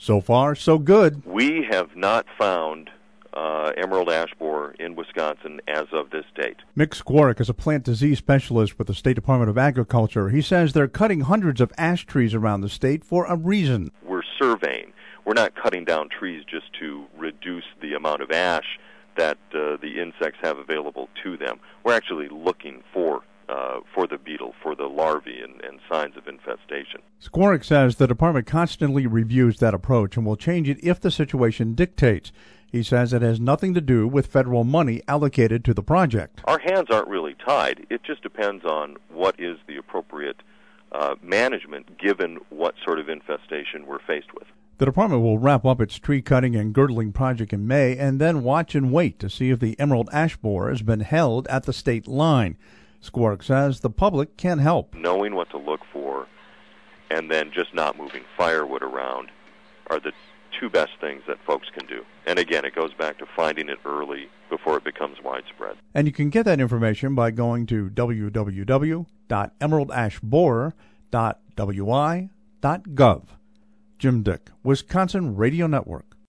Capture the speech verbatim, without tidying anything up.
So far, so good. We have not found uh, emerald ash borer in Wisconsin as of this date. Mick Skwarek is a plant disease specialist with the State Department of Agriculture. He says they're cutting hundreds of ash trees around the state for a reason. We're surveying. We're not cutting down trees just to reduce the amount of ash that uh, the insects have available to them. We're actually looking for uh, for the beetle, for the larvae and, and signs of infestation. Skwarek says the department constantly reviews that approach and will change it if the situation dictates. He says it has nothing to do with federal money allocated to the project. Our hands aren't really tied. It just depends on what is the appropriate uh, management given what sort of infestation we're faced with. The department will wrap up its tree cutting and girdling project in May and then watch and wait to see if the emerald ash borer has been held at the state line. Skwarek says the public can help. Knowing what to look for and then just not moving firewood around are the two best things that folks can do. And again, it goes back to finding it early before it becomes widespread. And you can get that information by going to w w w dot emerald ash borer dot w i dot gov. Jim Dick, Wisconsin Radio Network.